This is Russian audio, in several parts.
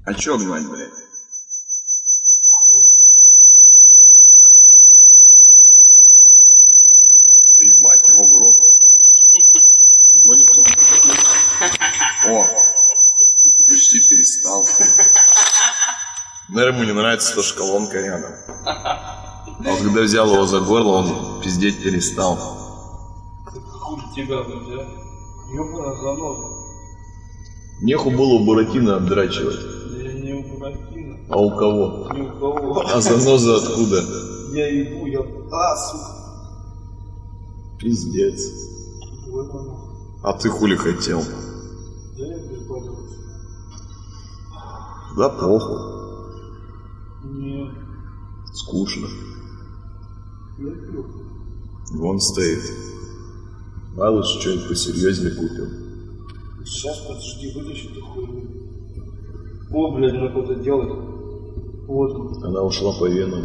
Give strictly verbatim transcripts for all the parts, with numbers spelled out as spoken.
А чё гнать, блядь? Да ебать его в рот. Гонит он. О! Почти перестал. Наверное, ему не нравится, то, что колонка рядом. А вот когда взял его за горло, он пиздеть перестал. Хуже тебя, блядь, ёбана заноза. Неху было у Буратино отдрачивать. Да я не у Буратино. А у кого? Ни у кого. А заноза откуда? Я ебу, я... А, сука. Пиздец. Выпану. А ты хули хотел? Да я прикольнулся. Да похуй. Нет. Скучно. Я пью. Вон стоит. А лучше что-нибудь посерьезнее купим. Сейчас, подожди, вытащи эту хуйню. О, блядь, надо что-то делать. Вот он. Она ушла по венам.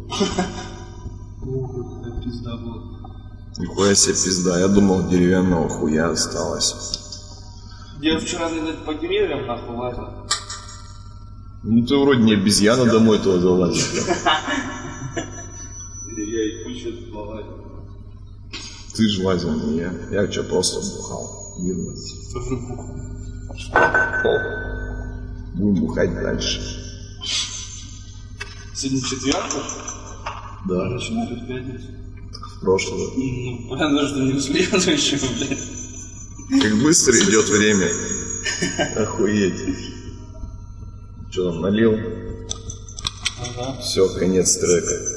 Ух, какая пизда была. Нихуя себе пизда. Я думал, деревянного хуя осталось. Я вчера, видать, по деревьям нахуй лазил. Ну ты вроде не обезьяна домой туда залазишь. Я и кучу лазил. Ты ж лазил, не я. Я что, просто бухал. Видно. Тоже бухал. Будем бухать дальше. Сегодня четверг? Да. Начинали в пятницу. В прошлое. Ну, понятно, что не в следующем, блядь. Как быстро идет время. Охуеть. Что там, налил? Ага. Все, конец трека.